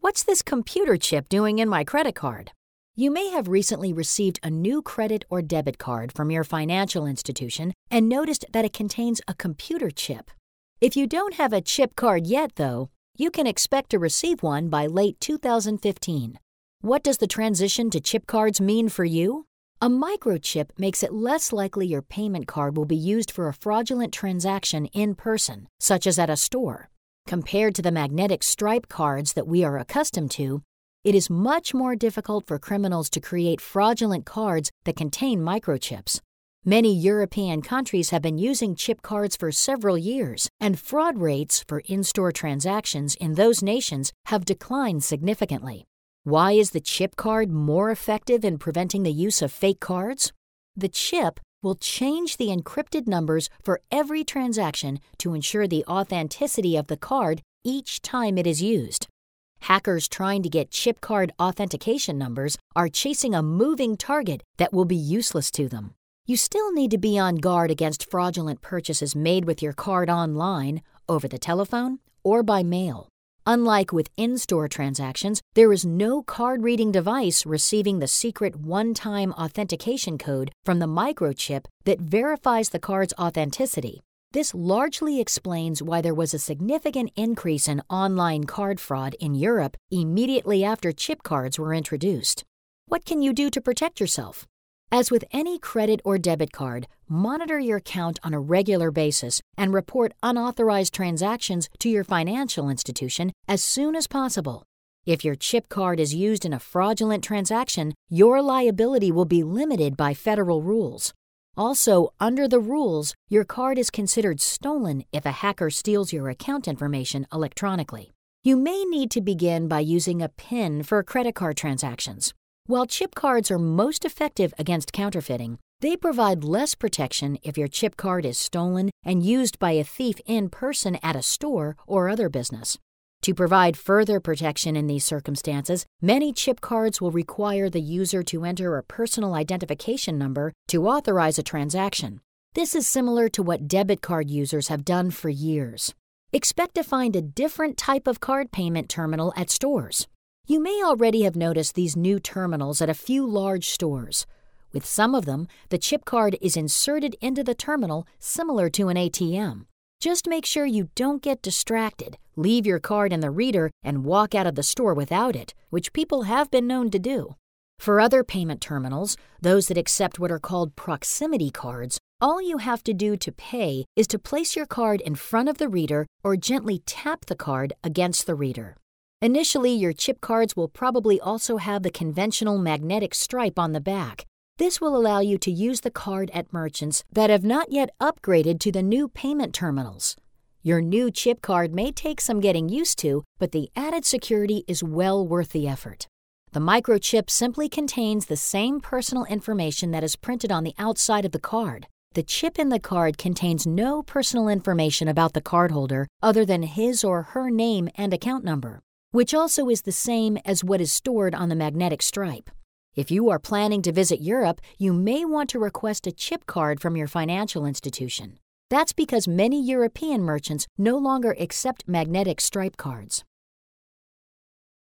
What's this computer chip doing in my credit card? You may have recently received a new credit or debit card from your financial institution and noticed that it contains a computer chip. If you don't have a chip card yet, though, you can expect to receive one by late 2015. What does the transition to chip cards mean for you? A microchip makes it less likely your payment card will be used for a fraudulent transaction in person, such as at a store. Compared to the magnetic stripe cards that we are accustomed to, it is much more difficult for criminals to create fraudulent cards that contain microchips. Many European countries have been using chip cards for several years, and fraud rates for in-store transactions in those nations have declined significantly. Why is the chip card more effective in preventing the use of fake cards? The chip will change the encrypted numbers for every transaction to ensure the authenticity of the card each time it is used. Hackers trying to get chip card authentication numbers are chasing a moving target that will be useless to them. You still need to be on guard against fraudulent purchases made with your card online, over the telephone, or by mail. Unlike with in-store transactions, there is no card-reading device receiving the secret one-time authentication code from the microchip that verifies the card's authenticity. This largely explains why there was a significant increase in online card fraud in Europe immediately after chip cards were introduced. What can you do to protect yourself? As with any credit or debit card, monitor your account on a regular basis and report unauthorized transactions to your financial institution as soon as possible. If your chip card is used in a fraudulent transaction, your liability will be limited by federal rules. Also, under the rules, your card is considered stolen if a hacker steals your account information electronically. You may need to begin by using a PIN for credit card transactions. While chip cards are most effective against counterfeiting, they provide less protection if your chip card is stolen and used by a thief in person at a store or other business. To provide further protection in these circumstances, many chip cards will require the user to enter a personal identification number to authorize a transaction. This is similar to what debit card users have done for years. Expect to find a different type of card payment terminal at stores. You may already have noticed these new terminals at a few large stores. With some of them, the chip card is inserted into the terminal similar to an ATM. Just make sure you don't get distracted, leave your card in the reader, and walk out of the store without it, which people have been known to do. For other payment terminals, those that accept what are called proximity cards, all you have to do to pay is to place your card in front of the reader or gently tap the card against the reader. Initially, your chip cards will probably also have the conventional magnetic stripe on the back. This will allow you to use the card at merchants that have not yet upgraded to the new payment terminals. Your new chip card may take some getting used to, but the added security is well worth the effort. The microchip simply contains the same personal information that is printed on the outside of the card. The chip in the card contains no personal information about the cardholder other than his or her name and account number, which also is the same as what is stored on the magnetic stripe. If you are planning to visit Europe, you may want to request a chip card from your financial institution. That's because many European merchants no longer accept magnetic stripe cards.